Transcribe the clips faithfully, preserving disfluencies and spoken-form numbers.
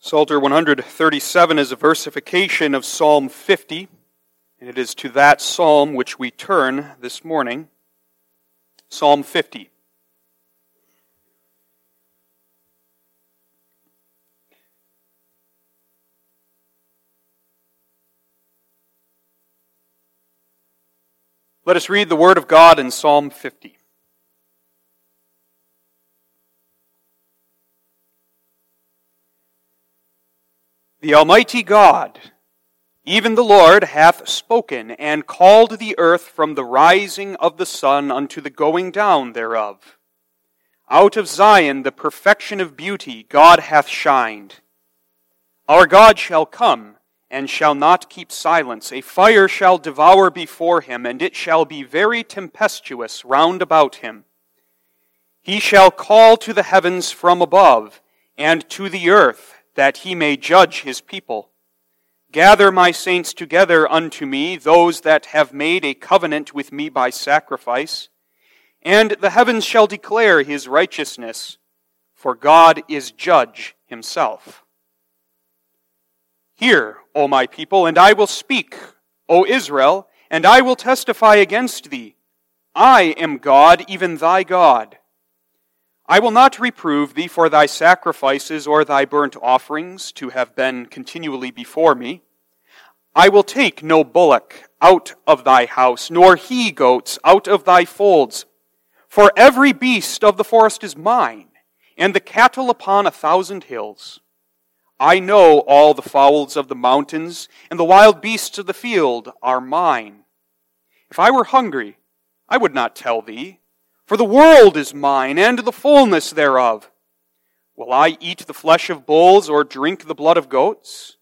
Psalter one thirty-seven is a versification of Psalm fifty, and it is to that psalm which we turn this morning. Psalm fifty. Let us read the Word of God in Psalm fifty. The Almighty God, even the Lord, hath spoken, and called the earth from the rising of the sun unto the going down thereof. Out of Zion the perfection of beauty God hath shined. Our God shall come, and shall not keep silence. A fire shall devour before him, and it shall be very tempestuous round about him. He shall call to the heavens from above, and to the earth, that he may judge his people. Gather my saints together unto me, those that have made a covenant with me by sacrifice. And the heavens shall declare his righteousness, for God is judge himself. Hear, O my people, and I will speak, O Israel, and I will testify against thee. I am God, even thy God. I will not reprove thee for thy sacrifices or thy burnt offerings to have been continually before me. I will take no bullock out of thy house, nor he-goats out of thy folds. For every beast of the forest is mine, and the cattle upon a thousand hills. I know all the fowls of the mountains, and the wild beasts of the field are mine. If I were hungry, I would not tell thee, for the world is mine, and the fullness thereof. Will I eat the flesh of bulls, or drink the blood of goats?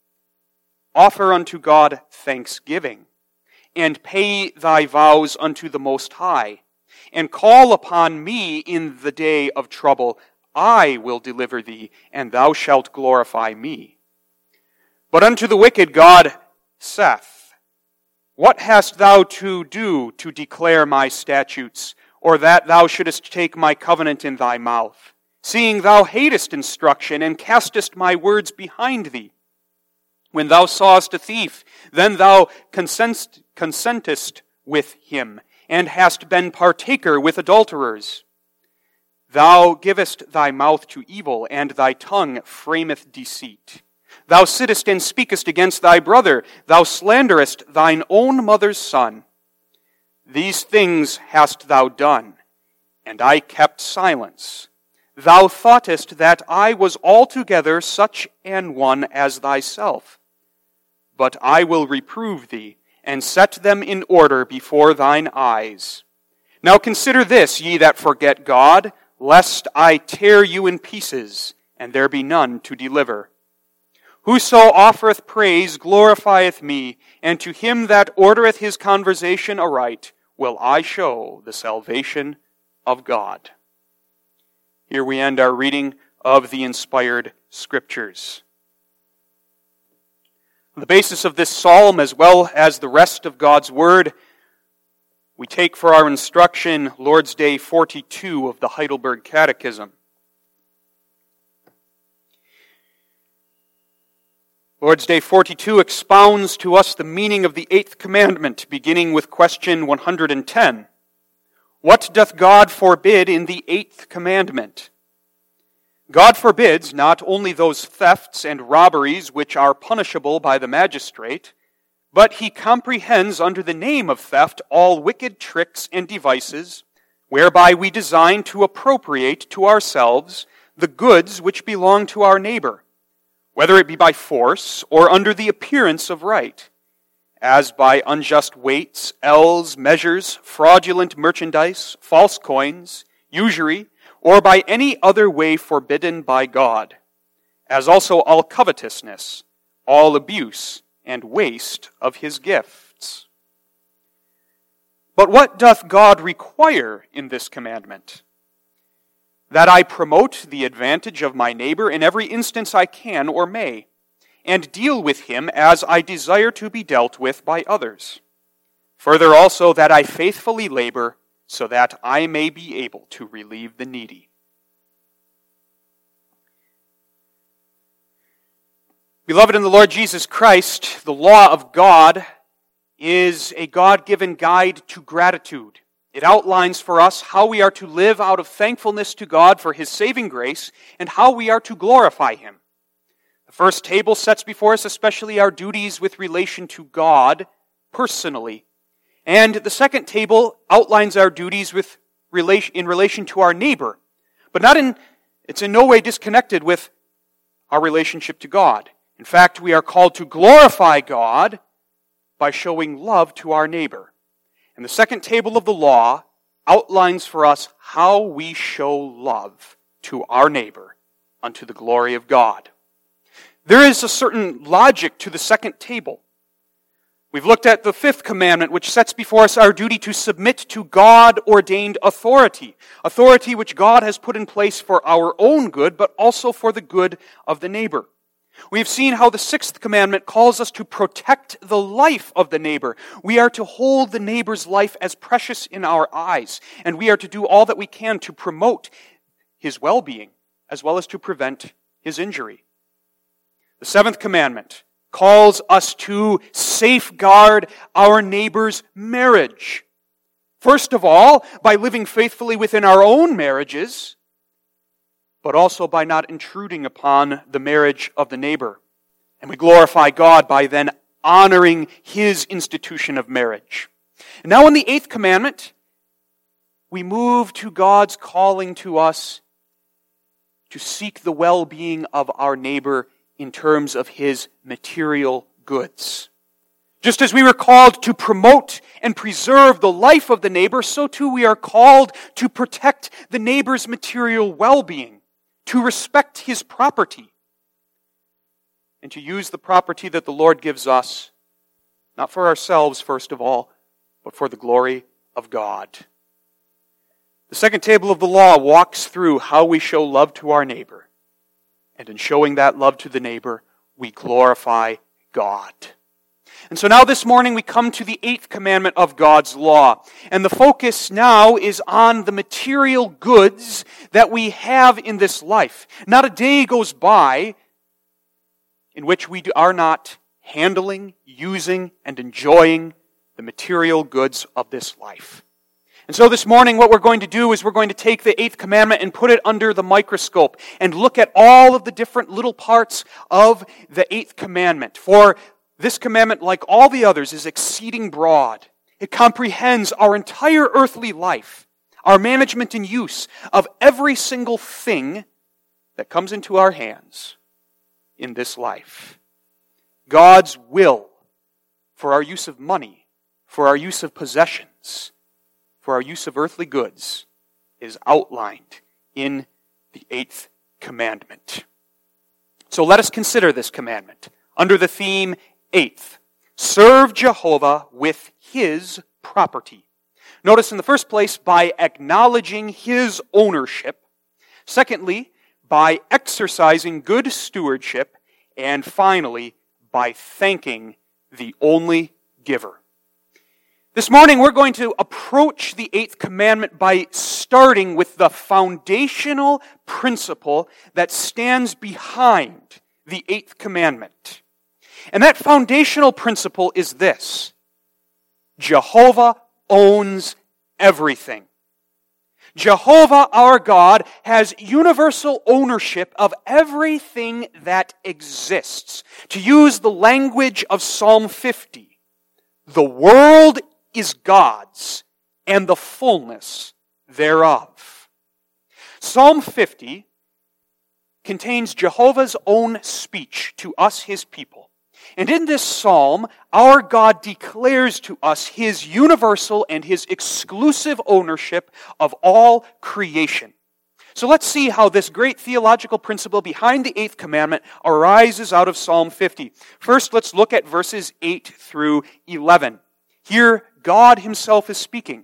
Offer unto God thanksgiving, and pay thy vows unto the Most High, and call upon me in the day of trouble. I will deliver thee, and thou shalt glorify me. But unto the wicked God saith, What hast thou to do to declare my statutes, or that thou shouldest take my covenant in thy mouth, seeing thou hatest instruction, and castest my words behind thee? When thou sawest a thief, then thou consent, consentest with him, and hast been partaker with adulterers. Thou givest thy mouth to evil, and thy tongue frameth deceit. Thou sittest and speakest against thy brother. Thou slanderest thine own mother's son. These things hast thou done, and I kept silence. Thou thoughtest that I was altogether such an one as thyself. But I will reprove thee, and set them in order before thine eyes. Now consider this, ye that forget God, lest I tear you in pieces, and there be none to deliver. Whoso offereth praise glorifieth me, and to him that ordereth his conversation aright will I show the salvation of God. Here we end our reading of the inspired Scriptures. On the basis of this psalm, as well as the rest of God's Word, we take for our instruction Lord's Day forty-two of the Heidelberg Catechism. Lord's Day forty-two expounds to us the meaning of the eighth commandment, beginning with question one hundred ten. What doth God forbid in the eighth commandment? God forbids not only those thefts and robberies which are punishable by the magistrate, but he comprehends under the name of theft all wicked tricks and devices, whereby we design to appropriate to ourselves the goods which belong to our neighbor, whether it be by force or under the appearance of right, as by unjust weights, ells, measures, fraudulent merchandise, false coins, usury, or by any other way forbidden by God, as also all covetousness, all abuse, and waste of his gifts. But what doth God require in this commandment? That I promote the advantage of my neighbor in every instance I can or may, and deal with him as I desire to be dealt with by others. Further also, that I faithfully labor, so that I may be able to relieve the needy. Beloved in the Lord Jesus Christ, the law of God is a God-given guide to gratitude. It outlines for us how we are to live out of thankfulness to God for His saving grace and how we are to glorify Him. The first table sets before us especially our duties with relation to God personally. And the second table outlines our duties with relation, in relation to our neighbor. But not in, it's in no way disconnected with our relationship to God. In fact, we are called to glorify God by showing love to our neighbor. And the second table of the law outlines for us how we show love to our neighbor unto the glory of God. There is a certain logic to the second table. We've looked at the fifth commandment, which sets before us our duty to submit to God-ordained authority, authority which God has put in place for our own good, but also for the good of the neighbor. We have seen how the sixth commandment calls us to protect the life of the neighbor. We are to hold the neighbor's life as precious in our eyes, and we are to do all that we can to promote his well-being, as well as to prevent his injury. The seventh commandment calls us to safeguard our neighbor's marriage. First of all, by living faithfully within our own marriages, but also by not intruding upon the marriage of the neighbor. And we glorify God by then honoring His institution of marriage. And now in the eighth commandment, we move to God's calling to us to seek the well-being of our neighbor in terms of his material goods. Just as we were called to promote and preserve the life of the neighbor, so too we are called to protect the neighbor's material well-being, to respect his property, and to use the property that the Lord gives us, not for ourselves first of all, but for the glory of God. The second table of the law walks through how we show love to our neighbor. And in showing that love to the neighbor, we glorify God. And so now this morning we come to the eighth commandment of God's law. And the focus now is on the material goods that we have in this life. Not a day goes by in which we are not handling, using, and enjoying the material goods of this life. And so this morning what we're going to do is we're going to take the eighth commandment and put it under the microscope and look at all of the different little parts of the eighth commandment. For this commandment, like all the others, is exceeding broad. It comprehends our entire earthly life, our management and use of every single thing that comes into our hands in this life. God's will for our use of money, for our use of possessions, for our use of earthly goods is outlined in the eighth commandment. So let us consider this commandment under the theme eighth. Serve Jehovah with His property. Notice in the first place, by acknowledging His ownership. Secondly, by exercising good stewardship. And finally, by thanking the only giver. This morning we're going to approach the eighth commandment by starting with the foundational principle that stands behind the eighth commandment. And that foundational principle is this: Jehovah owns everything. Jehovah, our God, has universal ownership of everything that exists. To use the language of Psalm fifty, the world is God's, and the fullness thereof. Psalm fifty contains Jehovah's own speech to us, His people. And in this psalm, our God declares to us His universal and His exclusive ownership of all creation. So let's see how this great theological principle behind the eighth commandment arises out of Psalm fifty. First, let's look at verses eight through eleven. Here, God Himself is speaking.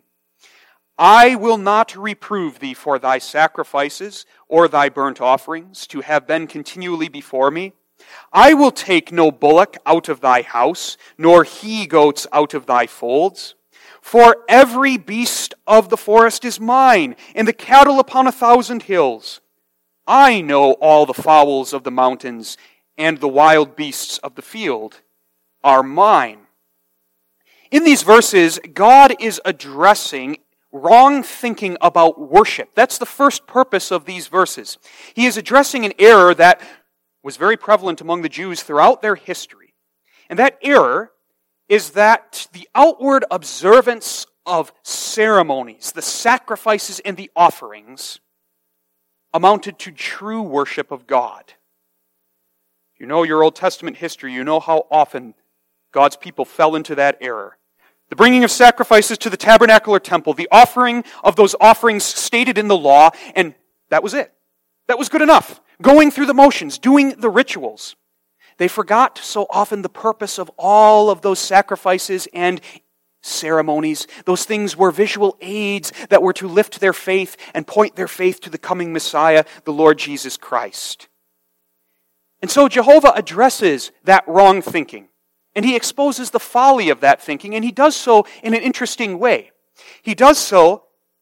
I will not reprove thee for thy sacrifices or thy burnt offerings to have been continually before me. I will take no bullock out of thy house, nor he-goats out of thy folds. For every beast of the forest is mine, and the cattle upon a thousand hills. I know all the fowls of the mountains, and the wild beasts of the field are mine. In these verses, God is addressing wrong thinking about worship. That's the first purpose of these verses. He is addressing an error that was very prevalent among the Jews throughout their history. And that error is that the outward observance of ceremonies, the sacrifices and the offerings, amounted to true worship of God. You know your Old Testament history, you know how often God's people fell into that error. The bringing of sacrifices to the tabernacle or temple, the offering of those offerings stated in the law, and that was it. That was good enough. Going through the motions, doing the rituals. They forgot so often the purpose of all of those sacrifices and ceremonies. Those things were visual aids that were to lift their faith and point their faith to the coming Messiah, the Lord Jesus Christ. And so Jehovah addresses that wrong thinking. And he exposes the folly of that thinking, and he does so in an interesting way. He does so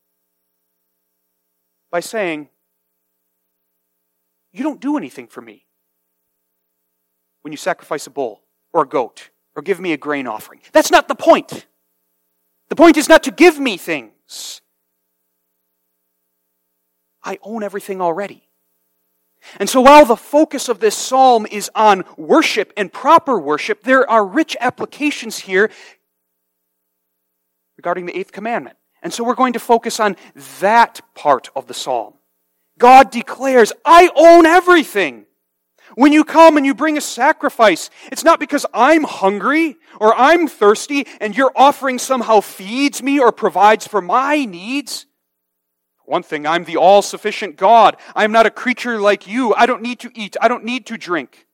by saying, you don't do anything for me when you sacrifice a bull or a goat or give me a grain offering. That's not the point. The point is not to give me things. I own everything already. And so while the focus of this psalm is on worship and proper worship, there are rich applications here regarding the eighth commandment. And so we're going to focus on that part of the psalm. God declares, I own everything. When you come and you bring a sacrifice, it's not because I'm hungry or I'm thirsty and your offering somehow feeds me or provides for my needs. One thing, I'm the all-sufficient God. I'm not a creature like you. I don't need to eat. I don't need to drink.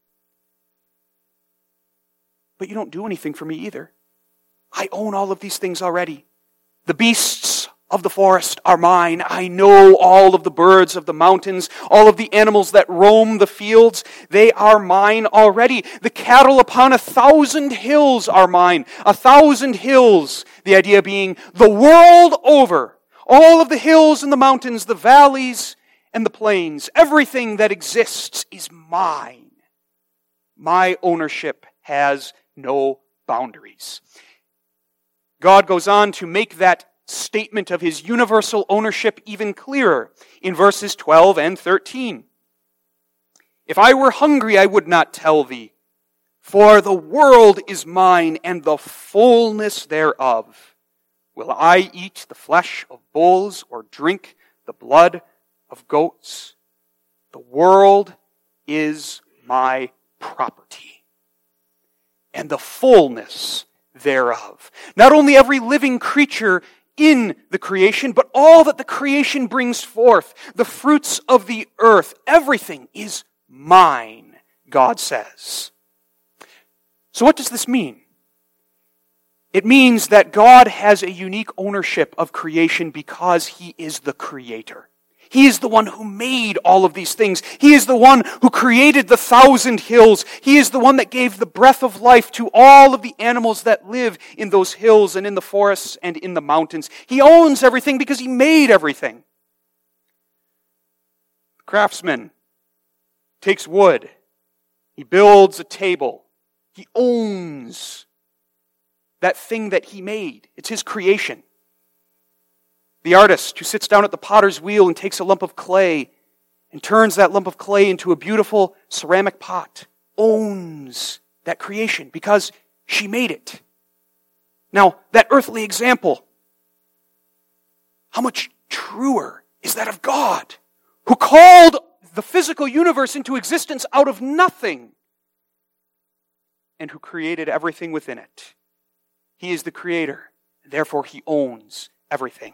But you don't do anything for me either. I own all of these things already. The beasts of the forest are mine. I know all of the birds of the mountains, all of the animals that roam the fields. They are mine already. The cattle upon a thousand hills are mine. A thousand hills, the idea being the world over. All of the hills and the mountains, the valleys and the plains, everything that exists is mine. My ownership has no boundaries. God goes on to make that statement of his universal ownership even clearer in verses twelve and thirteen. If I were hungry, I would not tell thee, for the world is mine and the fullness thereof. Will I eat the flesh of bulls or drink the blood of goats? The world is my property, and the fullness thereof. Not only every living creature in the creation, but all that the creation brings forth, the fruits of the earth, everything is mine, God says. So what does this mean? It means that God has a unique ownership of creation because he is the creator. He is the one who made all of these things. He is the one who created the thousand hills. He is the one that gave the breath of life to all of the animals that live in those hills and in the forests and in the mountains. He owns everything because he made everything. The craftsman takes wood. He builds a table. He owns that thing that he made. It's his creation. The artist who sits down at the potter's wheel and takes a lump of clay and turns that lump of clay into a beautiful ceramic pot owns that creation because she made it. Now, that earthly example, how much truer is that of God, who called the physical universe into existence out of nothing and who created everything within it. He is the creator, and therefore he owns everything.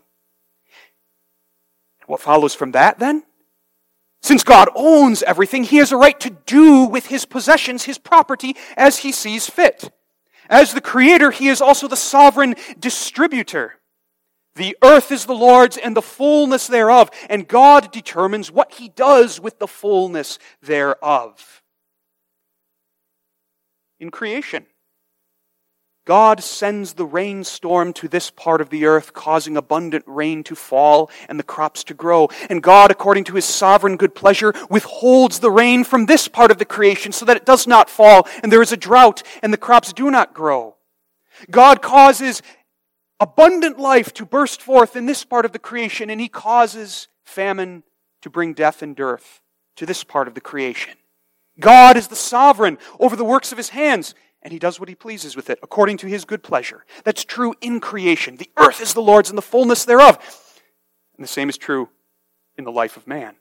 What follows from that then? Since God owns everything, he has a right to do with his possessions, his property, as he sees fit. As the creator, he is also the sovereign distributor. The earth is the Lord's and the fullness thereof, and God determines what he does with the fullness thereof. In creation, God sends the rainstorm to this part of the earth, causing abundant rain to fall and the crops to grow. And God, according to his sovereign good pleasure, withholds the rain from this part of the creation so that it does not fall, and there is a drought, and the crops do not grow. God causes abundant life to burst forth in this part of the creation, and he causes famine to bring death and dearth to this part of the creation. God is the sovereign over the works of his hands, and he does what he pleases with it, according to his good pleasure. That's true in creation. The earth is the Lord's and the fullness thereof. And the same is true in the life of man.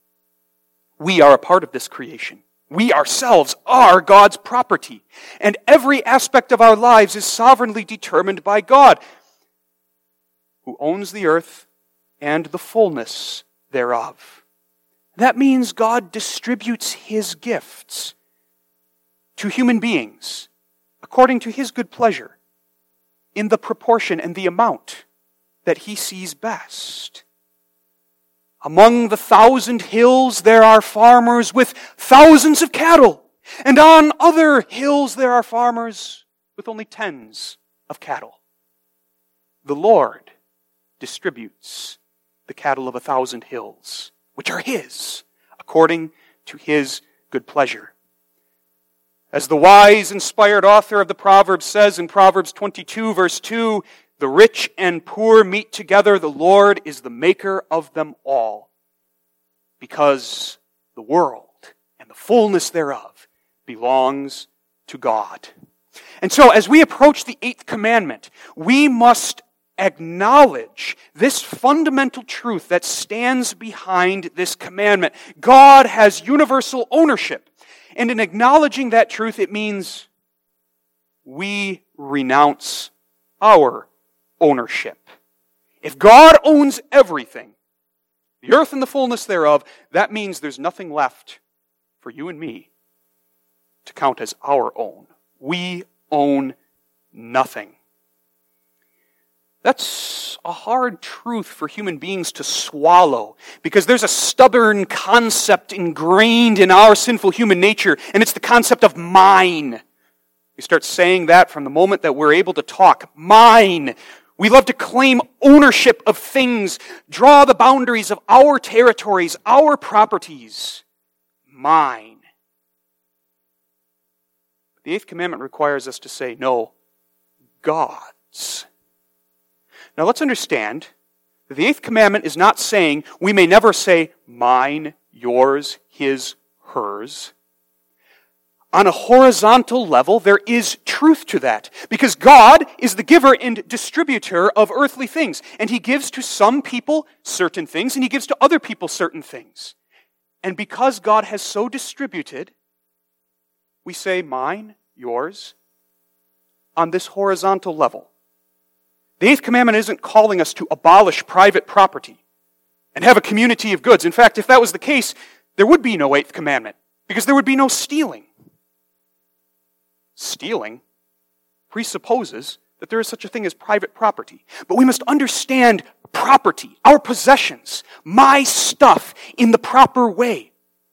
We are a part of this creation. We ourselves are God's property. And every aspect of our lives is sovereignly determined by God, who owns the earth and the fullness thereof. That means God distributes his gifts to human beings according to his good pleasure, in the proportion and the amount that he sees best. Among the thousand hills there are farmers with thousands of cattle, and on other hills there are farmers with only tens of cattle. The Lord distributes the cattle of a thousand hills, which are his, according to his good pleasure. As the wise, inspired author of the Proverbs says in Proverbs twenty-two, verse two, the rich and poor meet together, the Lord is the maker of them all, because the world and the fullness thereof belongs to God. And so, as we approach the eighth commandment, we must acknowledge this fundamental truth that stands behind this commandment. God has universal ownership. And in acknowledging that truth, it means we renounce our ownership. If God owns everything, the earth and the fullness thereof, that means there's nothing left for you and me to count as our own. We own nothing. That's a hard truth for human beings to swallow, because there's a stubborn concept ingrained in our sinful human nature, and it's the concept of mine. We start saying that from the moment that we're able to talk. Mine. We love to claim ownership of things, draw the boundaries of our territories, our properties. Mine. The eighth commandment requires us to say, no, God's. Now let's understand that the eighth commandment is not saying we may never say mine, yours, his, hers. On a horizontal level, there is truth to that, because God is the giver and distributor of earthly things, and he gives to some people certain things, and he gives to other people certain things. And because God has so distributed, we say mine, yours, on this horizontal level. The eighth commandment isn't calling us to abolish private property and have a community of goods. In fact, if that was the case, there would be no eighth commandment, because there would be no stealing. Stealing presupposes that there is such a thing as private property. But we must understand property, our possessions, my stuff, in the proper way.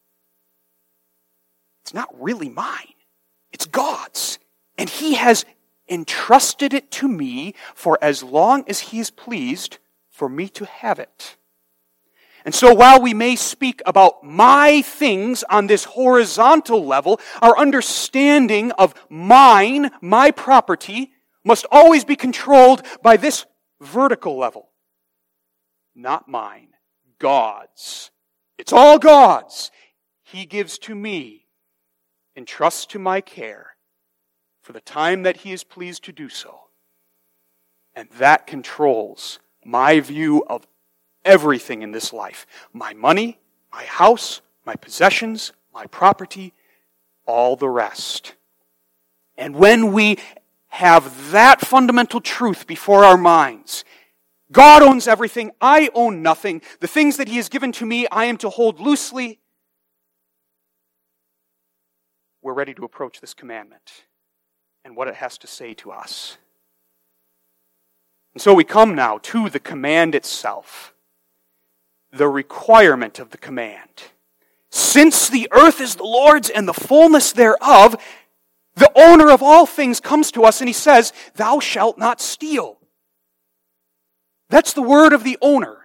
It's not really mine. It's God's. And he has entrusted it to me for as long as he is pleased for me to have it. And so while we may speak about my things on this horizontal level, our understanding of mine, my property, must always be controlled by this vertical level. Not mine, God's. It's all God's. He gives to me, entrusts to my care, for the time that he is pleased to do so. And that controls my view of everything in this life. My money, my house, my possessions, my property, all the rest. And when we have that fundamental truth before our minds, God owns everything, I own nothing. The things that he has given to me, I am to hold loosely. We're ready to approach this commandment and what it has to say to us. And so we come now to the command itself, the requirement of the command. Since the earth is the Lord's and the fullness thereof, The owner of all things comes to us and he says, thou shalt not steal. That's the word of the owner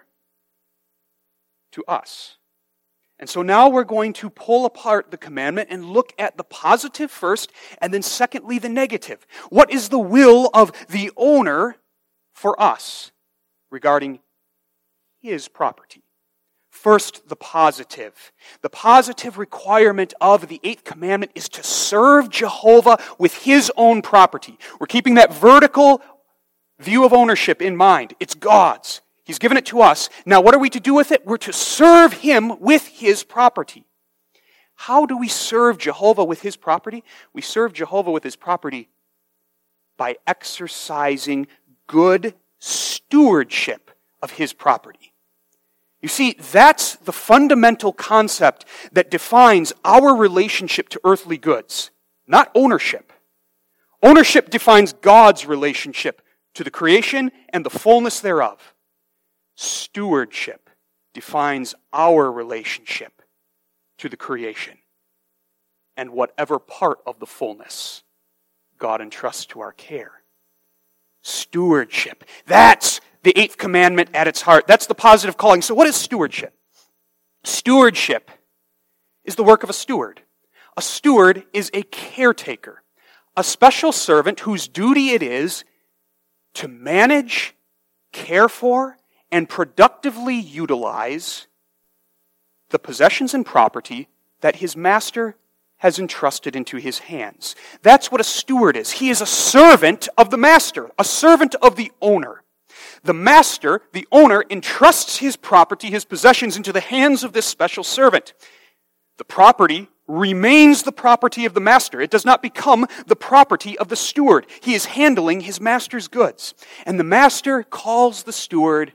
to us. And so now we're going to pull apart the commandment and look at the positive first, and then secondly, the negative. What is the will of the owner for us regarding his property? First, the positive. The positive requirement of the eighth commandment is to serve Jehovah with his own property. We're keeping that vertical view of ownership in mind. It's God's. He's given it to us. Now, what are we to do with it? We're to serve him with his property. How do we serve Jehovah with his property? We serve Jehovah with his property by exercising good stewardship of his property. You see, that's the fundamental concept that defines our relationship to earthly goods, not ownership. Ownership defines God's relationship to the creation and the fullness thereof. Stewardship defines our relationship to the creation and whatever part of the fullness God entrusts to our care. Stewardship. That's the eighth commandment at its heart. That's the positive calling. So what is stewardship? Stewardship is the work of a steward. A steward is a caretaker, a special servant whose duty it is to manage, care for, and productively utilize the possessions and property that his master has entrusted into his hands. That's what a steward is. He is a servant of the master, a servant of the owner. The master, the owner, entrusts his property, his possessions, into the hands of this special servant. The property remains the property of the master. It does not become the property of the steward. He is handling his master's goods. And the master calls the steward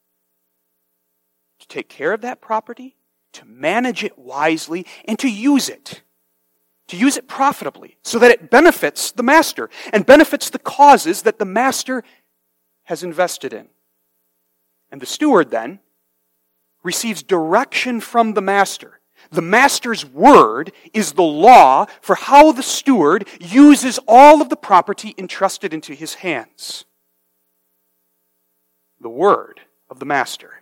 to take care of that property, to manage it wisely, and to use it. To use it profitably, so that it benefits the master and benefits the causes that the master has invested in. And the steward then receives direction from the master. The master's word is the law for how the steward uses all of the property entrusted into his hands. The word of the master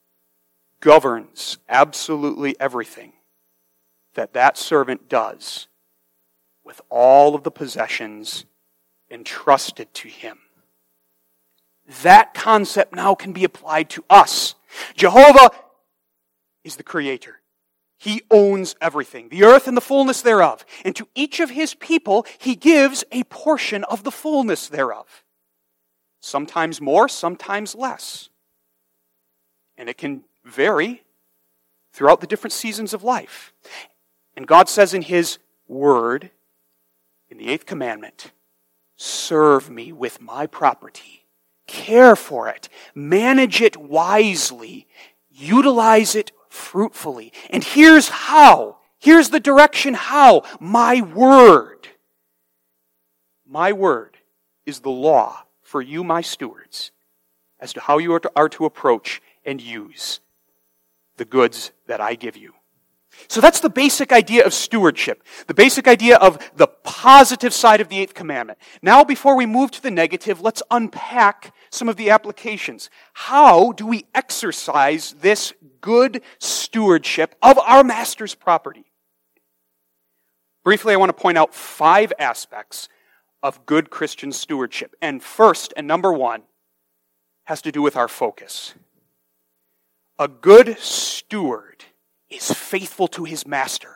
governs absolutely everything that that servant does with all of the possessions entrusted to him. That concept now can be applied to us. Jehovah is the creator. He owns everything, the earth and the fullness thereof. And to each of his people, he gives a portion of the fullness thereof. Sometimes more, sometimes less. And it can vary throughout the different seasons of life. And God says in his word, in the eighth commandment, serve me with my property. Care for it. Manage it wisely. Utilize it fruitfully. And here's how. Here's the direction how. My word. My word is the law for you, my stewards, as to how you are to, are to approach and use the goods that I give you. So that's the basic idea of stewardship, the basic idea of the positive side of the eighth commandment. Now, before we move to the negative, let's unpack some of the applications. How do we exercise this good stewardship of our master's property? Briefly, I want to point out five aspects of good Christian stewardship. And first, and number one, has to do with our focus. A good steward is faithful to his master.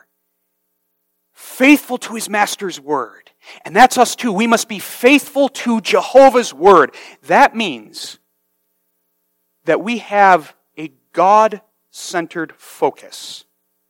Faithful to his master's word. And that's us too. We must be faithful to Jehovah's word. That means that we have a God-centered focus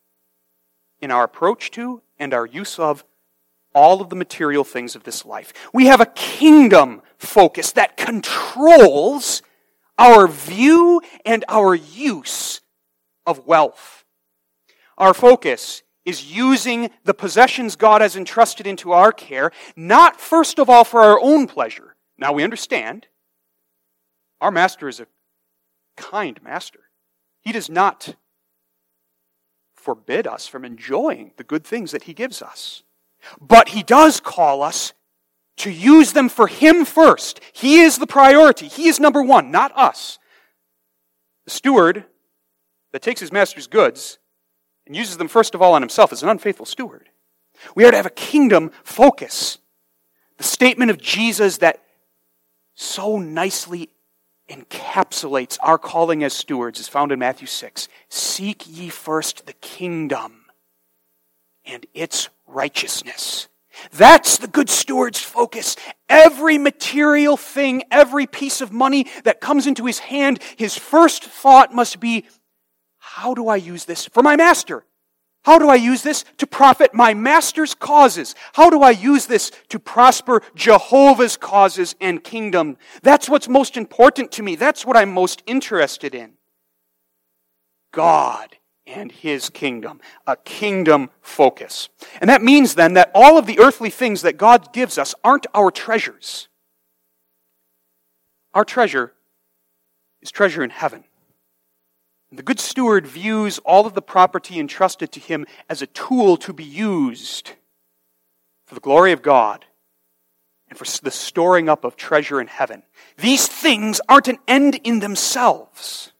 in our approach to and our use of all of the material things of this life. We have a kingdom focus that controls our view and our use of wealth. Our focus is using the possessions God has entrusted into our care, not first of all for our own pleasure. Now we understand, our master is a kind master. He does not forbid us from enjoying the good things that he gives us. But he does call us to use them for him first. He is the priority. He is number one, not us. The steward that takes his master's goods and uses them first of all on himself is an unfaithful steward. We are to have a kingdom focus. The statement of Jesus that so nicely encapsulates our calling as stewards is found in Matthew six. Seek ye first the kingdom and its righteousness. That's the good steward's focus. Every material thing, every piece of money that comes into his hand, his first thought must be, how do I use this for my master? How do I use this to profit my master's causes? How do I use this to prosper Jehovah's causes and kingdom? That's what's most important to me. That's what I'm most interested in. God and his kingdom, a kingdom focus. And that means then that all of the earthly things that God gives us aren't our treasures. Our treasure is treasure in heaven. The good steward views all of the property entrusted to him as a tool to be used for the glory of God and for the storing up of treasure in heaven. These things aren't an end in themselves.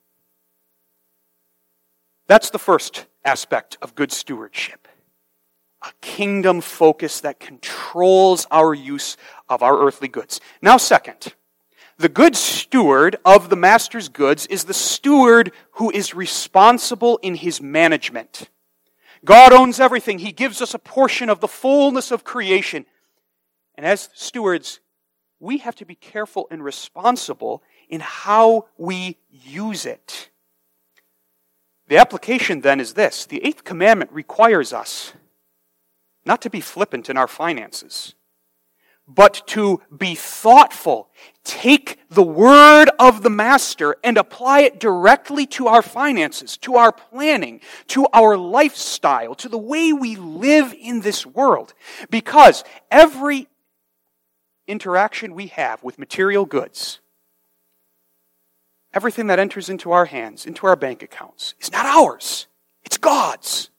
That's the first aspect of good stewardship. A kingdom focus that controls our use of our earthly goods. Now, second, the good steward of the master's goods is the steward who is responsible in his management. God owns everything. He gives us a portion of the fullness of creation. And as stewards, we have to be careful and responsible in how we use it. The application then is this. The eighth commandment requires us not to be flippant in our finances, but to be thoughtful. Take the word of the master and apply it directly to our finances, to our planning, to our lifestyle, to the way we live in this world. Because every interaction we have with material goods, everything that enters into our hands, into our bank accounts, is not ours. It's God's.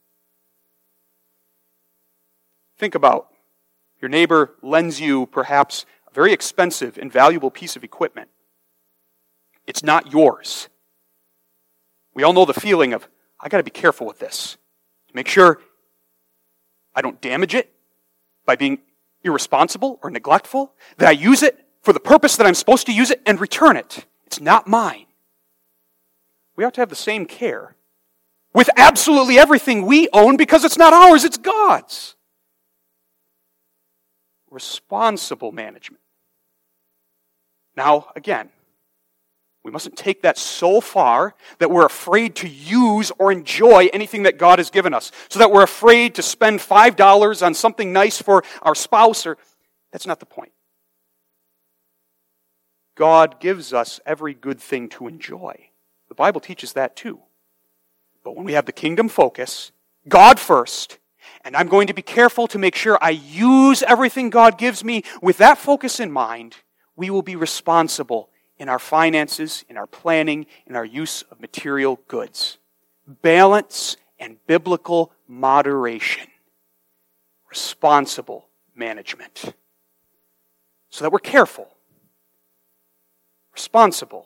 Think about your neighbor lends you perhaps a very expensive and valuable piece of equipment. It's not yours. We all know the feeling of, I got to be careful with this to make sure I don't damage it by being irresponsible or neglectful, that I use it for the purpose that I'm supposed to use it and return it. It's not mine. We ought to have the same care with absolutely everything we own because it's not ours, it's God's. Responsible management. Now, again, we mustn't take that so far that we're afraid to use or enjoy anything that God has given us, so that we're afraid to spend five dollars on something nice for our spouse, or that's not the point. God gives us every good thing to enjoy. The Bible teaches that too. But when we have the kingdom focus, God first, and I'm going to be careful to make sure I use everything God gives me with that focus in mind, we will be responsible in our finances, in our planning, in our use of material goods. Balance and biblical moderation. Responsible management. So that we're careful. Responsible.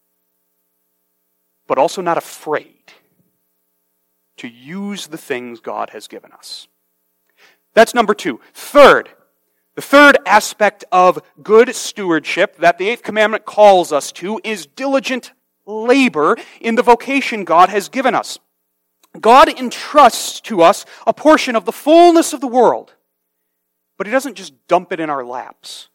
But also not afraid to use the things God has given us. That's number two. Third, the third aspect of good stewardship that the eighth commandment calls us to is diligent labor in the vocation God has given us. God entrusts to us a portion of the fullness of the world, but He doesn't just dump it in our laps.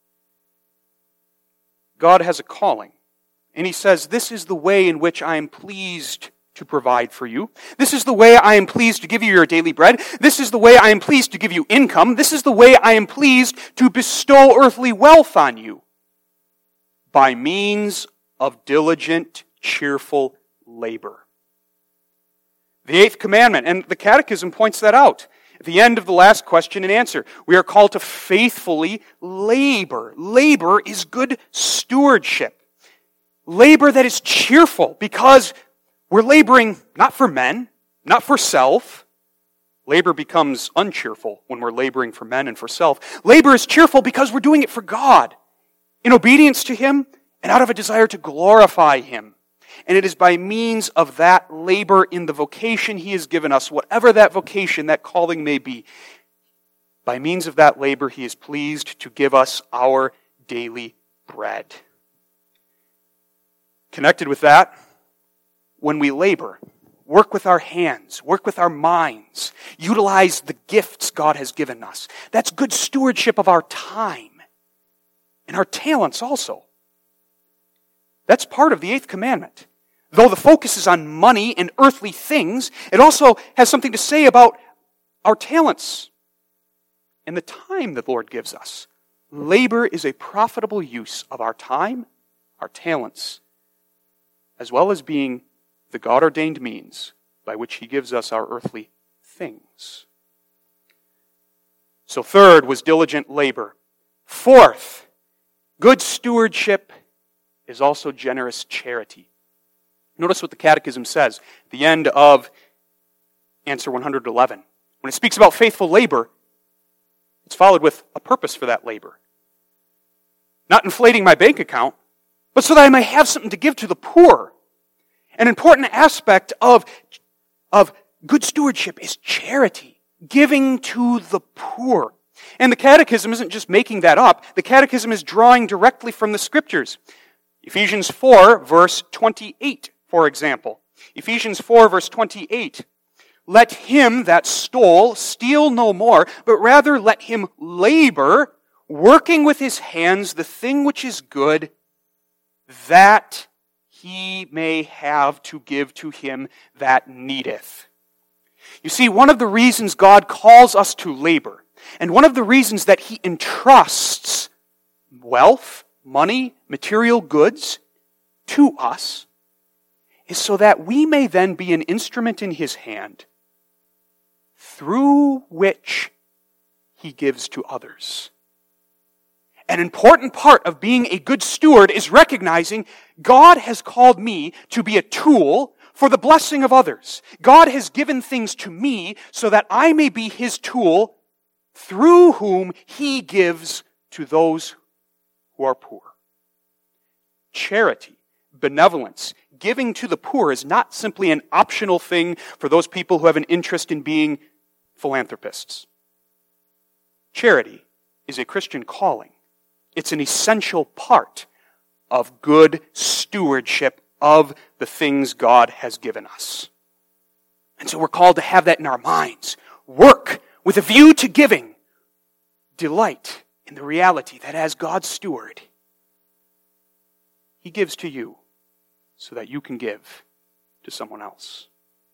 God has a calling, and He says, this is the way in which I am pleased to provide for you. This is the way I am pleased to give you your daily bread. This is the way I am pleased to give you income. This is the way I am pleased to bestow earthly wealth on you. By means of diligent, cheerful labor. The eighth commandment, and the Catechism points that out. At the end of the last question and answer, we are called to faithfully labor. Labor is good stewardship. Labor that is cheerful, because we're laboring not for men, not for self, Labor becomes uncheerful when we're laboring for men and for self. Labor is cheerful because we're doing it for God, in obedience to Him and out of a desire to glorify Him. And it is by means of that labor in the vocation He has given us, whatever that vocation, that calling may be, by means of that labor He is pleased to give us our daily bread. Connected with that, when we labor, work with our hands, work with our minds, utilize the gifts God has given us. That's good stewardship of our time and our talents also. That's part of the eighth commandment. Though the focus is on money and earthly things, it also has something to say about our talents and the time the Lord gives us. Labor is a profitable use of our time, our talents, as well as being the God-ordained means by which He gives us our earthly things. So third was diligent labor. Fourth, good stewardship is also generous charity. Notice what the Catechism says at the end of answer one hundred eleven. When it speaks about faithful labor, it's followed with a purpose for that labor. Not inflating my bank account, but so that I may have something to give to the poor. An important aspect of, of good stewardship is charity, giving to the poor. And the Catechism isn't just making that up. The Catechism is drawing directly from the Scriptures. Ephesians four, verse twenty-eight, for example. Ephesians four, verse twenty-eight. Let him that stole steal no more, but rather let him labor, working with his hands the thing which is good, that he may have to give to him that needeth. You see, one of the reasons God calls us to labor, and one of the reasons that He entrusts wealth, money, material goods to us, is so that we may then be an instrument in His hand through which He gives to others. An important part of being a good steward is recognizing God has called me to be a tool for the blessing of others. God has given things to me so that I may be His tool through whom He gives to those who are poor. Charity, benevolence, giving to the poor is not simply an optional thing for those people who have an interest in being philanthropists. Charity is a Christian calling. It's an essential part of good stewardship of the things God has given us. And so we're called to have that in our minds. Work with a view to giving. Delight in the reality that as God's steward, He gives to you so that you can give to someone else.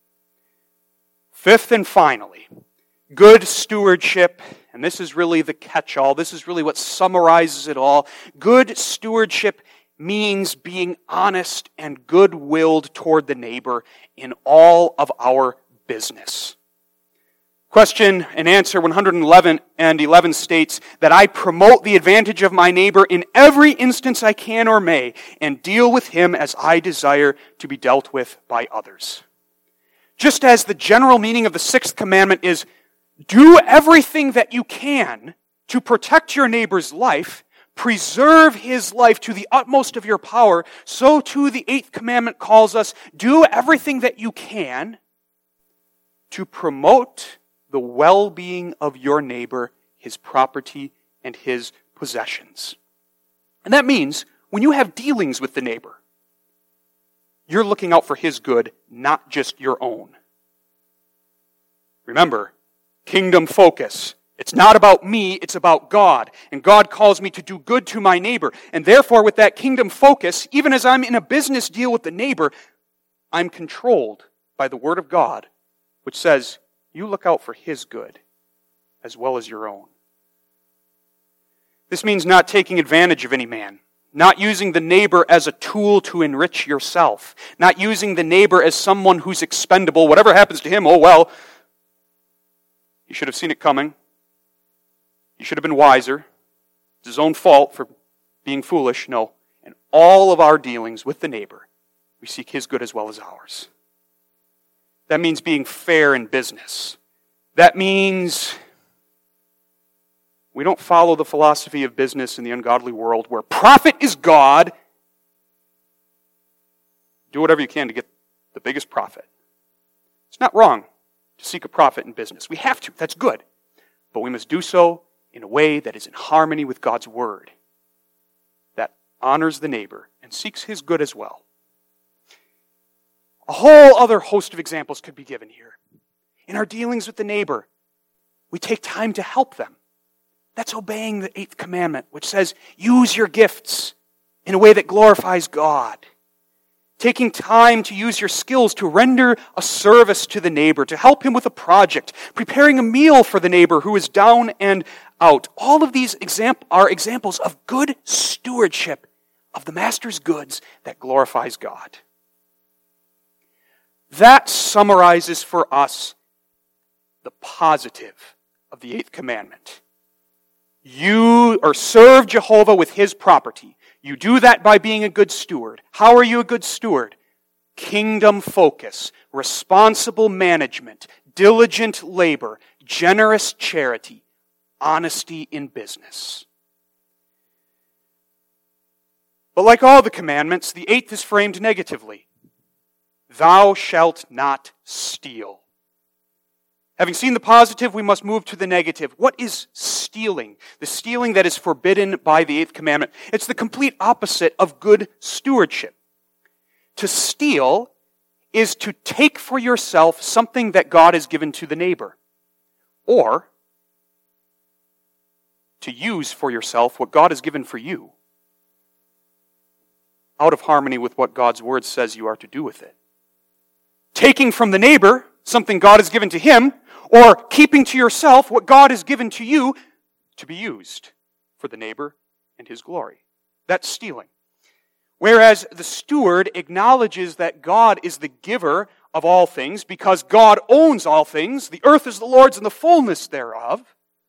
Fifth and finally, good stewardship, and this is really the catch-all, this is really what summarizes it all. Good stewardship means being honest and good-willed toward the neighbor in all of our business. Question and answer one hundred eleven and eleven states that I promote the advantage of my neighbor in every instance I can or may, and deal with him as I desire to be dealt with by others. Just as the general meaning of the sixth commandment is, do everything that you can to protect your neighbor's life, preserve his life to the utmost of your power, so too the eighth commandment calls us, do everything that you can to promote the well-being of your neighbor, his property, and his possessions. And that means when you have dealings with the neighbor, you're looking out for his good, not just your own. Remember, kingdom focus. It's not about me, it's about God. And God calls me to do good to my neighbor. And therefore, with that kingdom focus, even as I'm in a business deal with the neighbor, I'm controlled by the Word of God, which says, you look out for his good as well as your own. This means not taking advantage of any man, not using the neighbor as a tool to enrich yourself, not using the neighbor as someone who's expendable. Whatever happens to him, oh well, he should have seen it coming. He should have been wiser. It's his own fault for being foolish. No. In all of our dealings with the neighbor, we seek his good as well as ours. That means being fair in business. That means we don't follow the philosophy of business in the ungodly world where profit is God. Do whatever you can to get the biggest profit. It's not wrong to seek a profit in business. We have to. That's good. But we must do so in a way that is in harmony with God's word, that honors the neighbor and seeks his good as well. A whole other host of examples could be given here. In our dealings with the neighbor, we take time to help them. That's obeying the eighth commandment, which says, use your gifts in a way that glorifies God. Taking time to use your skills to render a service to the neighbor, to help him with a project, preparing a meal for the neighbor who is down and out. All of these example, are examples of good stewardship of the master's goods that glorifies God. That summarizes for us the positive of the eighth commandment. You or serve Jehovah with his property. You do that by being a good steward. How are you a good steward? Kingdom focus, responsible management, diligent labor, generous charity, honesty in business. But like all the commandments, the eighth is framed negatively. Thou shalt not steal. Having seen the positive, we must move to the negative. What is stealing? The stealing that is forbidden by the eighth commandment. It's the complete opposite of good stewardship. To steal is to take for yourself something that God has given to the neighbor, or to use for yourself what God has given for you, out of harmony with what God's word says you are to do with it. Taking from the neighbor something God has given to him, or keeping to yourself what God has given to you to be used for the neighbor and his glory. That's stealing. Whereas the steward acknowledges that God is the giver of all things because God owns all things. The earth is the Lord's and the fullness thereof.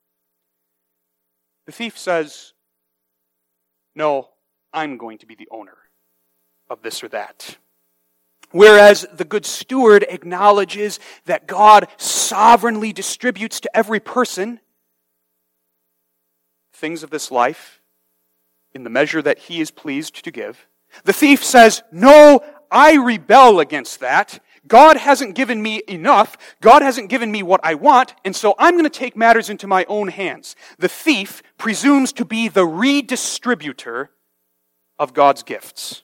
The thief says, no, I'm going to be the owner of this or that. Whereas the good steward acknowledges that God sovereignly distributes to every person things of this life in the measure that he is pleased to give. The thief says, no, I rebel against that. God hasn't given me enough. God hasn't given me what I want, and so I'm going to take matters into my own hands. The thief presumes to be the redistributor of God's gifts.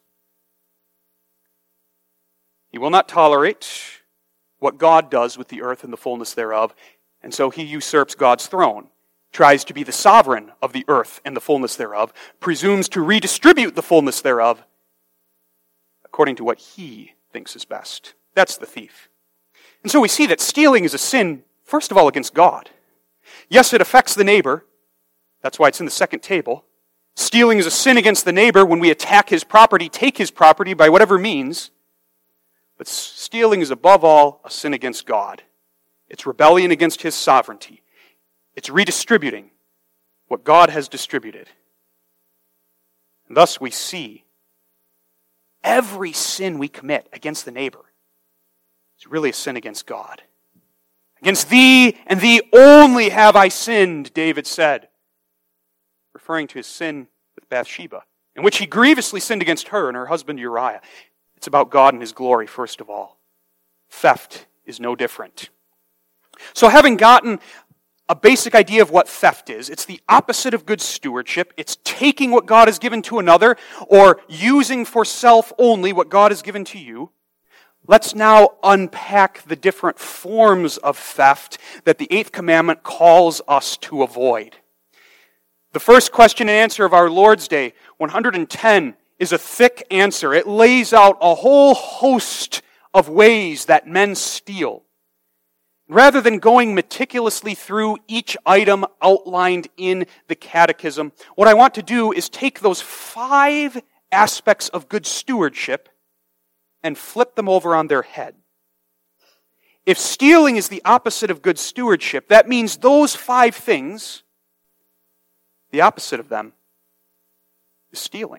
He will not tolerate what God does with the earth and the fullness thereof, and so he usurps God's throne, tries to be the sovereign of the earth and the fullness thereof, presumes to redistribute the fullness thereof according to what he thinks is best. That's the thief. And so we see that stealing is a sin, first of all, against God. Yes, it affects the neighbor. That's why it's in the second table. Stealing is a sin against the neighbor when we attack his property, take his property by whatever means. But stealing is above all a sin against God. It's rebellion against his sovereignty. It's redistributing what God has distributed. And thus we see every sin we commit against the neighbor is really a sin against God. Against thee and thee only have I sinned, David said, referring to his sin with Bathsheba, in which he grievously sinned against her and her husband Uriah. It's about God and his glory, first of all. Theft is no different. So having gotten a basic idea of what theft is, it's the opposite of good stewardship. It's taking what God has given to another or using for self only what God has given to you. Let's now unpack the different forms of theft that the eighth commandment calls us to avoid. The first question and answer of our Lord's Day, one hundred ten, is a thick answer. It lays out a whole host of ways that men steal. Rather than going meticulously through each item outlined in the catechism, what I want to do is take those five aspects of good stewardship and flip them over on their head. If stealing is the opposite of good stewardship, that means those five things, the opposite of them, is stealing.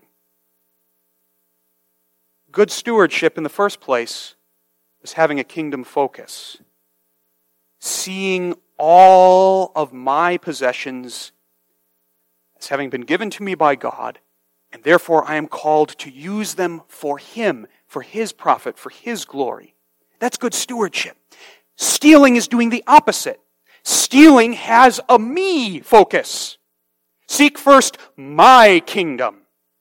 Good stewardship, in the first place, is having a kingdom focus. seeing all of my possessions as having been given to me by God, and therefore I am called to use them for Him, for His profit, for His glory. That's good stewardship. Stealing is doing the opposite. Stealing has a me focus. Seek first my kingdom,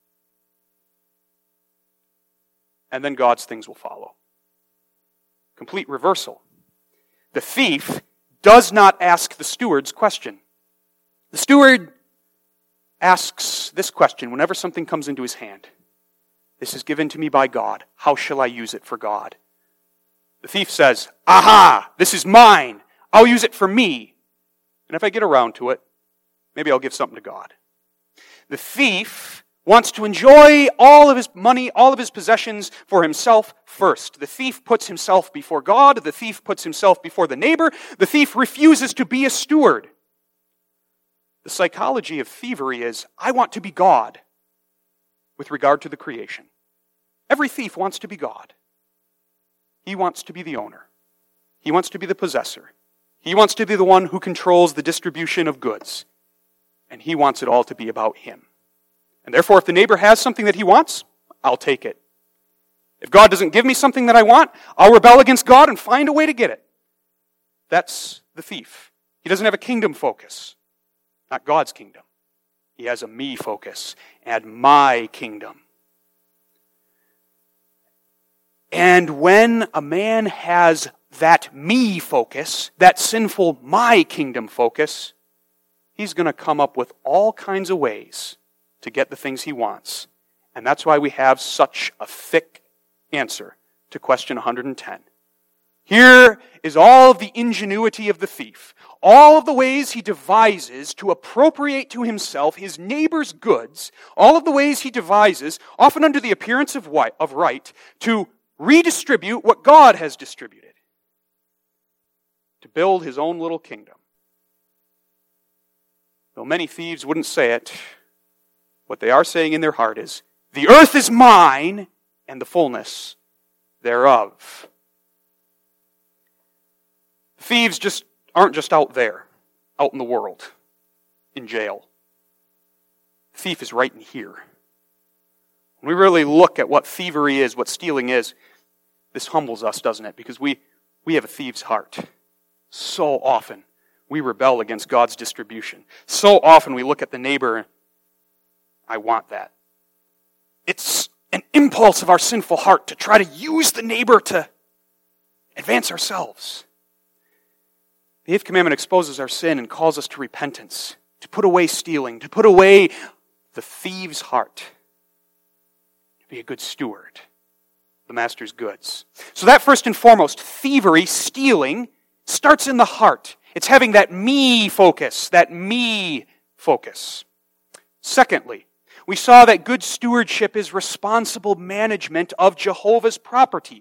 and then God's things will follow. Complete reversal. The thief does not ask the steward's question. The steward asks this question whenever something comes into his hand. This is given to me by God. How shall I use it for God? The thief says, aha, this is mine. I'll use it for me. And if I get around to it, maybe I'll give something to God. The thief wants to enjoy all of his money, all of his possessions for himself first. The thief puts himself before God. The thief puts himself before the neighbor. The thief refuses to be a steward. The psychology of thievery is, I want to be God with regard to the creation. Every thief wants to be God. He wants to be the owner. He wants to be the possessor. He wants to be the one who controls the distribution of goods. And he wants it all to be about him. And therefore, if the neighbor has something that he wants, I'll take it. If God doesn't give me something that I want, I'll rebel against God and find a way to get it. That's the thief. He doesn't have a kingdom focus. Not God's kingdom. He has a me focus and my kingdom. And when a man has that me focus, that sinful my kingdom focus, he's going to come up with all kinds of ways to get the things he wants. And that's why we have such a thick answer to question one hundred ten. Here is all of the ingenuity of the thief. All of the ways he devises to appropriate to himself his neighbor's goods. All of the ways he devises, often under the appearance of right, to redistribute what God has distributed. To build his own little kingdom. Though many thieves wouldn't say it, what they are saying in their heart is, the earth is mine and the fullness thereof. Thieves just aren't just out there, out in the world, in jail. The thief is right in here. When we really look at what thievery is, what stealing is, this humbles us, doesn't it? Because we, we have a thief's heart. So often we rebel against God's distribution. So often we look at the neighbor, I want that. It's an impulse of our sinful heart to try to use the neighbor to advance ourselves. The eighth commandment exposes our sin and calls us to repentance, to put away stealing, to put away the thief's heart, to be a good steward of the master's goods. So that first and foremost, thievery, stealing, starts in the heart. It's having that me focus, that me focus. Secondly, we saw that good stewardship is responsible management of Jehovah's property.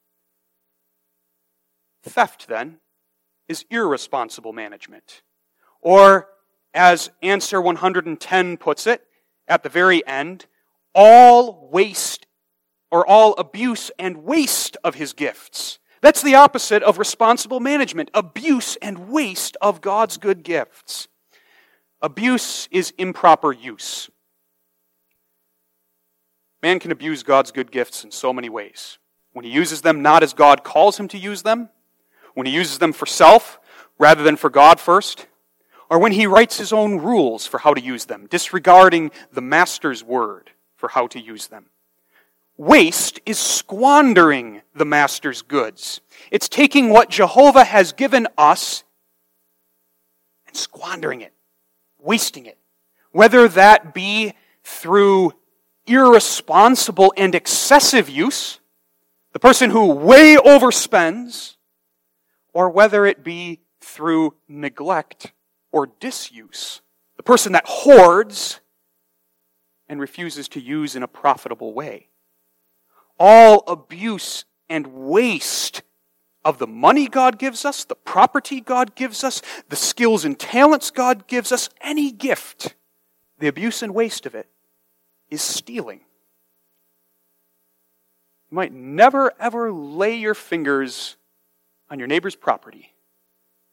Theft, then, is irresponsible management. Or, as answer one hundred ten puts it, at the very end, all waste or all abuse and waste of his gifts. That's the opposite of responsible management, abuse and waste of God's good gifts. Abuse is improper use. Man can abuse God's good gifts in so many ways. When he uses them not as God calls him to use them, when he uses them for self rather than for God first, or when he writes his own rules for how to use them, disregarding the master's word for how to use them. Waste is squandering the master's goods. It's taking what Jehovah has given us and squandering it, wasting it. Whether that be through irresponsible and excessive use, the person who way overspends, or whether it be through neglect or disuse, the person that hoards and refuses to use in a profitable way. All abuse and waste of the money God gives us, the property God gives us, the skills and talents God gives us, any gift, the abuse and waste of it is stealing. You might never ever lay your fingers on your neighbor's property,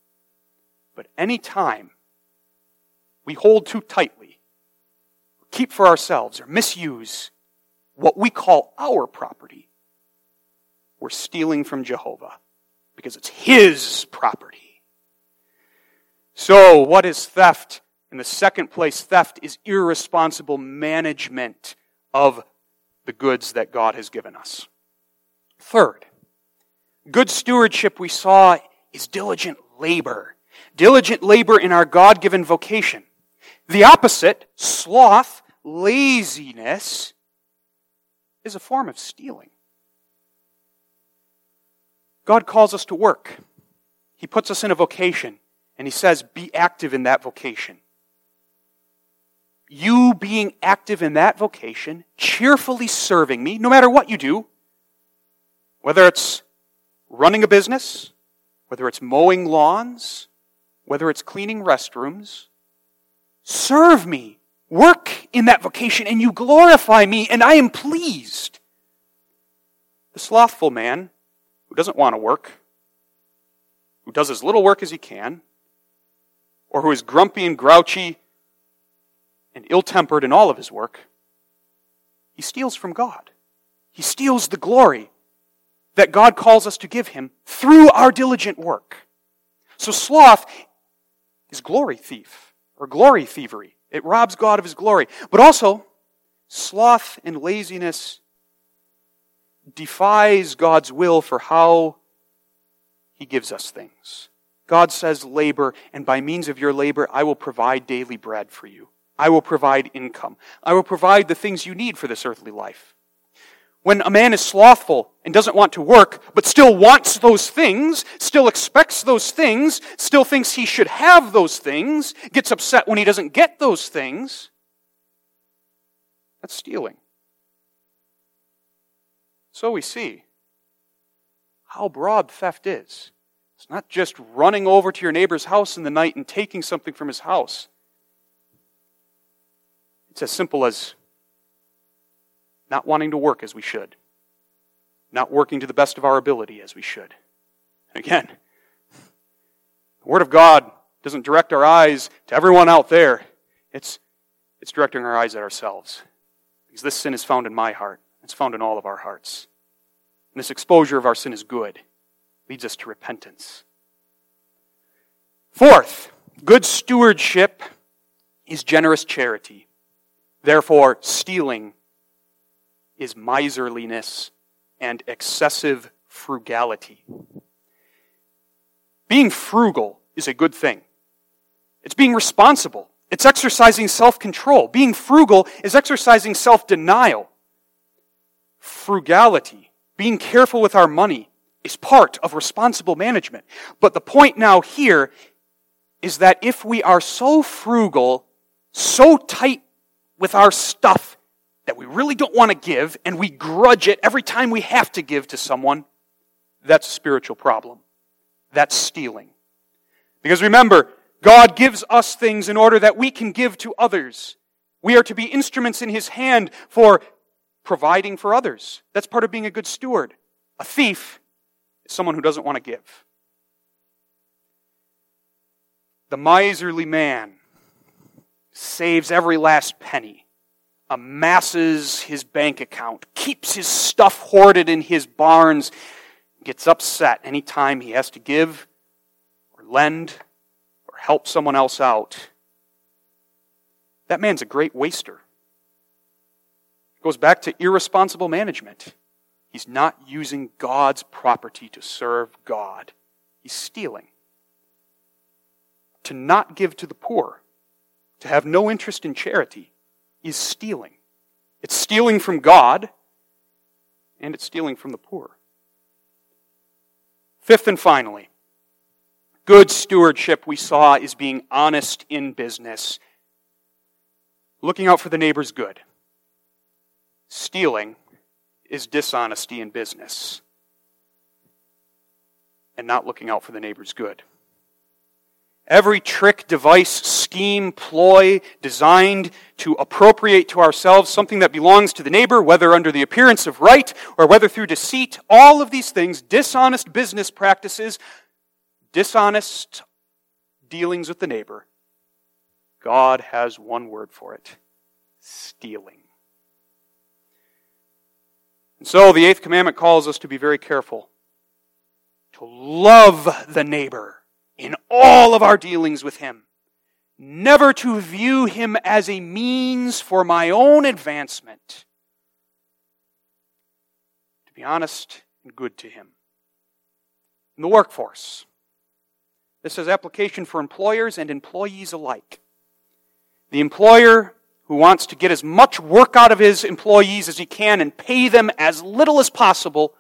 But any time we hold too tightly, keep for ourselves, or misuse what we call our property, we're stealing from Jehovah because it's His property. So, what is theft? In the second place, theft is irresponsible management of the goods that God has given us. Third, good stewardship we saw is diligent labor. Diligent labor in our God-given vocation. The opposite, sloth, laziness, is a form of stealing. God calls us to work. He puts us in a vocation, and He says, be active in that vocation. You being active in that vocation, cheerfully serving me, no matter what you do, whether it's running a business, whether it's mowing lawns, whether it's cleaning restrooms, serve me, work in that vocation, and you glorify me, and I am pleased. The slothful man, who doesn't want to work, who does as little work as he can, or who is grumpy and grouchy and ill-tempered in all of his work, he steals from God. He steals the glory that God calls us to give Him through our diligent work. So sloth is glory thief, or glory thievery. It robs God of His glory. But also, sloth and laziness defies God's will for how He gives us things. God says, labor, and by means of your labor, I will provide daily bread for you. I will provide income. I will provide the things you need for this earthly life. When a man is slothful and doesn't want to work, but still wants those things, still expects those things, still thinks he should have those things, gets upset when he doesn't get those things, that's stealing. So we see how broad theft is. It's not just running over to your neighbor's house in the night and taking something from his house. It's as simple as not wanting to work as we should. Not working to the best of our ability as we should. And again, the Word of God doesn't direct our eyes to everyone out there. It's, it's directing our eyes at ourselves. Because this sin is found in my heart. It's found in all of our hearts. And this exposure of our sin is good. It leads us to repentance. Fourth, good stewardship is generous charity. Therefore, stealing is miserliness and excessive frugality. Being frugal is a good thing. It's being responsible. It's exercising self-control. Being frugal is exercising self-denial. Frugality, being careful with our money, is part of responsible management. But the point now here is that if we are so frugal, so tight with our stuff that we really don't want to give, and we grudge it every time we have to give to someone, that's a spiritual problem. That's stealing. Because remember, God gives us things in order that we can give to others. We are to be instruments in His hand for providing for others. That's part of being a good steward. A thief is someone who doesn't want to give. The miserly man saves every last penny, amasses his bank account, keeps his stuff hoarded in his barns, gets upset anytime he has to give or lend or help someone else out. That man's a great waster. It goes back to irresponsible management. He's not using God's property to serve God. He's stealing. To not give to the poor, to have no interest in charity, is stealing. It's stealing from God, and it's stealing from the poor. Fifth and finally, good stewardship we saw is being honest in business, looking out for the neighbor's good. Stealing is dishonesty in business and not looking out for the neighbor's good. Every trick, device, scheme, ploy designed to appropriate to ourselves something that belongs to the neighbor, whether under the appearance of right or whether through deceit, all of these things, dishonest business practices, dishonest, dealings with the neighbor, God has one word for it: stealing. And so the eighth commandment calls us to be very careful, to love the neighbor in all of our dealings with him, never to view him as a means for my own advancement, to be honest and good to him. In the workforce, this has application for employers and employees alike. The employer who wants to get as much work out of his employees as he can and pay them as little as possible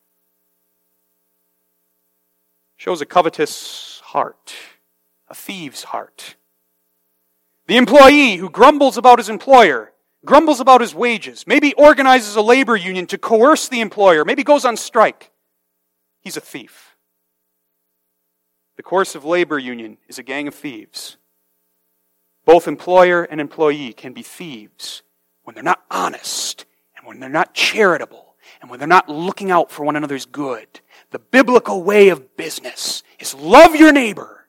shows a covetous heart, a thief's heart. The employee who grumbles about his employer, grumbles about his wages, maybe organizes a labor union to coerce the employer, maybe goes on strike, he's a thief. The coercive labor union is a gang of thieves. Both employer and employee can be thieves when they're not honest and when they're not charitable and when they're not looking out for one another's good. The biblical way of business is love your neighbor.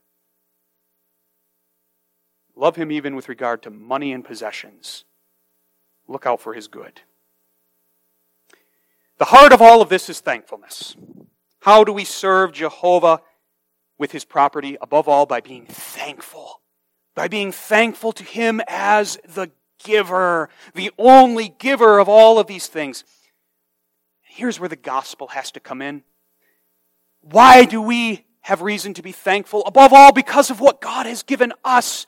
Love him even with regard to money and possessions. Look out for his good. The heart of all of this is thankfulness. How do we serve Jehovah with his property? Above all, by being thankful. By being thankful to him as the giver, the only giver of all of these things. Here's where the gospel has to come in. Why do we have reason to be thankful? Above all, because of what God has given us.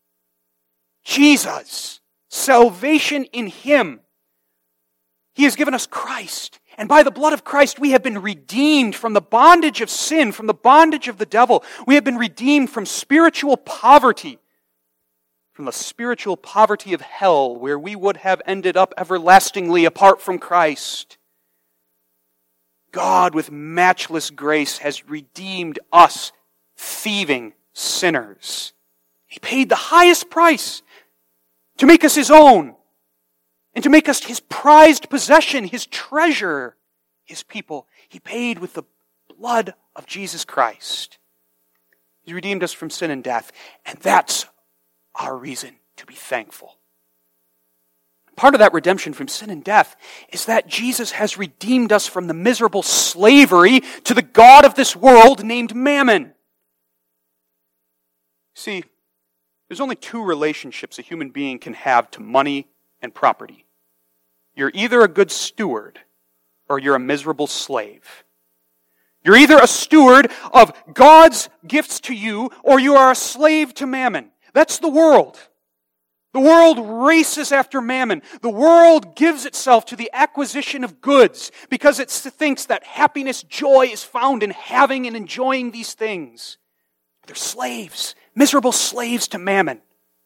Jesus. Salvation in him. He has given us Christ. And by the blood of Christ, we have been redeemed from the bondage of sin, from the bondage of the devil. We have been redeemed from spiritual poverty, from the spiritual poverty of hell, where we would have ended up everlastingly apart from Christ. God, with matchless grace, has redeemed us, thieving sinners. He paid the highest price to make us his own, and to make us his prized possession, his treasure, his people. He paid with the blood of Jesus Christ. He redeemed us from sin and death, and that's our reason to be thankful. Part of that redemption from sin and death is that Jesus has redeemed us from the miserable slavery to the god of this world named Mammon. See, there's only two relationships a human being can have to money and property. You're either a good steward or you're a miserable slave. You're either a steward of God's gifts to you or you are a slave to Mammon. That's the world. The world races after Mammon. The world gives itself to the acquisition of goods because it thinks that happiness, joy is found in having and enjoying these things. They're slaves, miserable slaves to Mammon.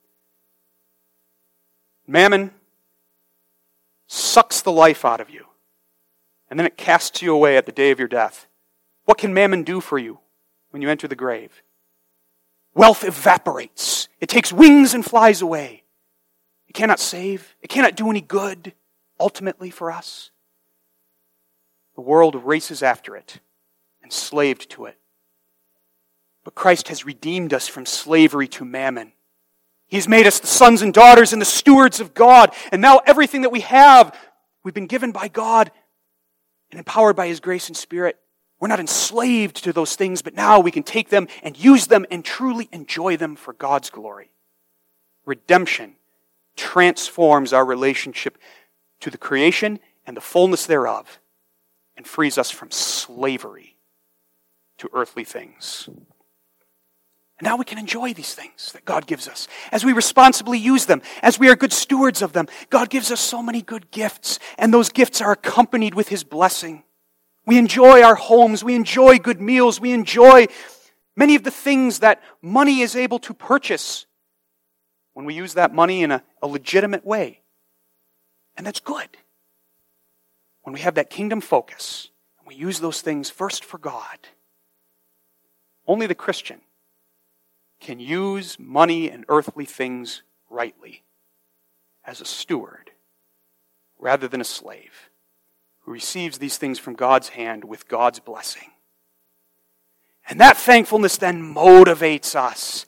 Mammon sucks the life out of you, and then it casts you away at the day of your death. What can Mammon do for you when you enter the grave? Wealth evaporates. It takes wings and flies away. It cannot save. It cannot do any good, ultimately, for us. The world races after it, enslaved to it. But Christ has redeemed us from slavery to Mammon. He's made us the sons and daughters and the stewards of God. And now everything that we have, we've been given by God and empowered by His grace and Spirit. We're not enslaved to those things, but now we can take them and use them and truly enjoy them for God's glory. Redemption transforms our relationship to the creation and the fullness thereof and frees us from slavery to earthly things. And now we can enjoy these things that God gives us. As we responsibly use them, as we are good stewards of them, God gives us so many good gifts, and those gifts are accompanied with His blessing. We enjoy our homes, we enjoy good meals, we enjoy many of the things that money is able to purchase when we use that money in a, a legitimate way. And that's good. When we have that kingdom focus, and we use those things first for God. Only the Christian can use money and earthly things rightly as a steward rather than a slave who receives these things from God's hand with God's blessing. And that thankfulness then motivates us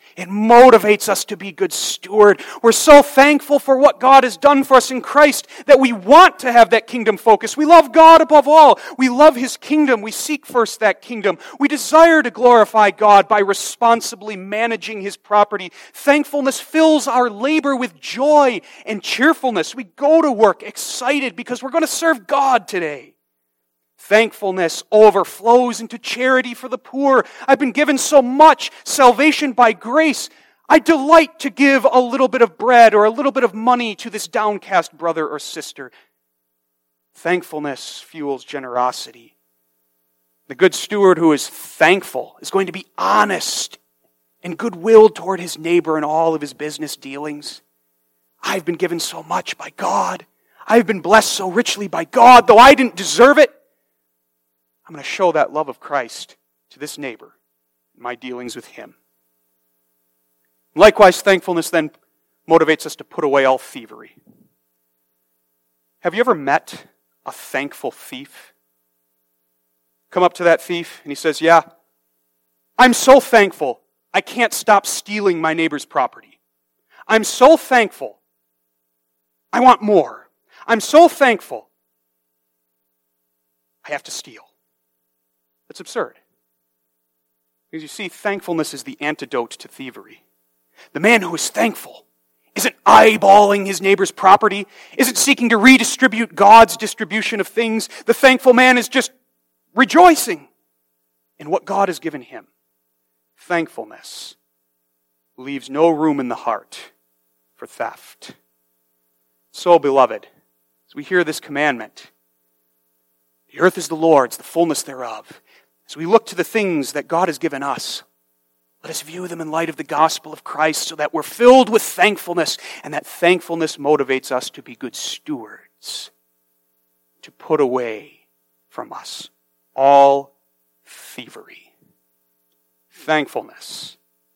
It motivates us to be good steward. We're so thankful for what God has done for us in Christ that we want to have that kingdom focus. We love God above all. We love His kingdom. We seek first that kingdom. We desire to glorify God by responsibly managing His property. Thankfulness fills our labor with joy and cheerfulness. We go to work excited because we're going to serve God today. Thankfulness overflows into charity for the poor. I've been given so much salvation by grace. I delight to give a little bit of bread or a little bit of money to this downcast brother or sister. Thankfulness fuels generosity. The good steward who is thankful is going to be honest and goodwill toward his neighbor in all of his business dealings. I've been given so much by God. I've been blessed so richly by God, though I didn't deserve it. I'm going to show that love of Christ to this neighbor in my dealings with him. Likewise, thankfulness then motivates us to put away all thievery. Have you ever met a thankful thief? Come up to that thief and he says, yeah, I'm so thankful I can't stop stealing my neighbor's property. I'm so thankful I want more. I'm so thankful I have to steal. That's absurd. Because you see, thankfulness is the antidote to thievery. The man who is thankful isn't eyeballing his neighbor's property, isn't seeking to redistribute God's distribution of things. The thankful man is just rejoicing in what God has given him. Thankfulness leaves no room in the heart for theft. So, beloved, as we hear this commandment, the earth is the Lord's, the fullness thereof. As we look to the things that God has given us, let us view them in light of the gospel of Christ so that we're filled with thankfulness, and that thankfulness motivates us to be good stewards, to put away from us all thievery. Thankfulness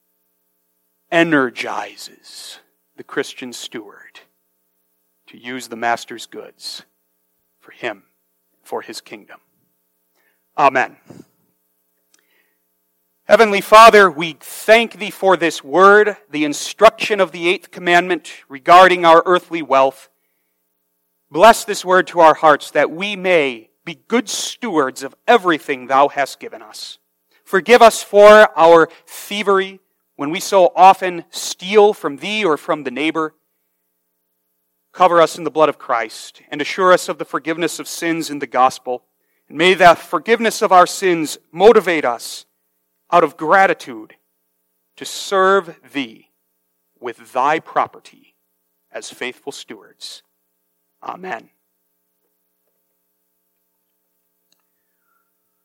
energizes the Christian steward to use the master's goods for him, for his kingdom. Amen. Heavenly Father, we thank Thee for this word, the instruction of the eighth commandment regarding our earthly wealth. Bless this word to our hearts that we may be good stewards of everything Thou hast given us. Forgive us for our thievery when we so often steal from Thee or from the neighbor. Cover us in the blood of Christ and assure us of the forgiveness of sins in the gospel. And may the forgiveness of our sins motivate us out of gratitude to serve Thee with Thy property as faithful stewards. Amen.